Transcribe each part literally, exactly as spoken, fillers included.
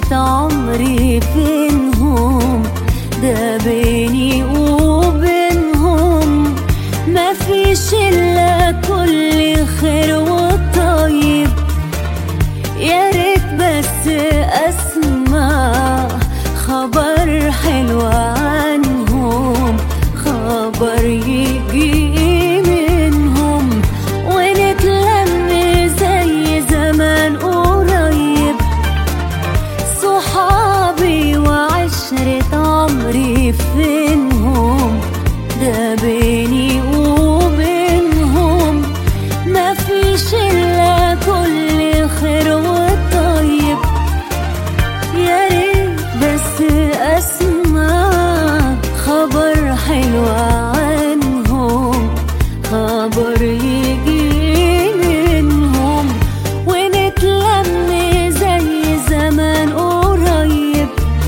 عمري فينهم؟ ده بيني وبينهم مفيش إلا كل خير وطيب. يا ريت بس أسمع خبر حلو عنهم، خبر يجي منهم ونتلم زي زمان قريب. صحابي وعشرة عمري فينهم؟ ده بيني وبينهم مفيش إلا كل خير وطيب. يا ريت بس أسمع خبر حلو عنهم، خبر يجي منهم ونتلم زي زمان قريب.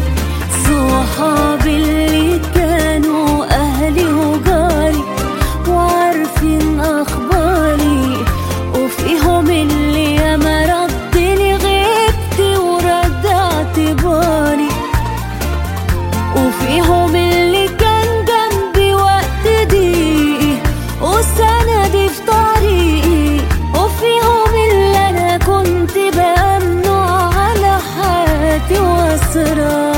صحابي اللي كانوا أهلي وجاري وعارفين أخباري، وفيهم اللي ياما ردني غيبتي ورجعت بالي، وفيهم اللي كان جنبي وقت ضيقي وسندي في طريقي، وفيهم اللي أنا كنت بأمنه على حياتي وأسراري.